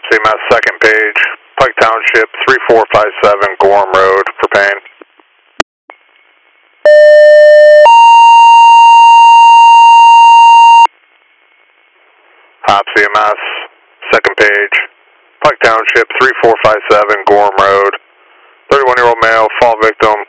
CMS second page, Pike Township, 3457 Gorham Road, for pain. Hop CMS, second page, Pike Township, 3457 Gorham Road, 31-year-old male, fall victim,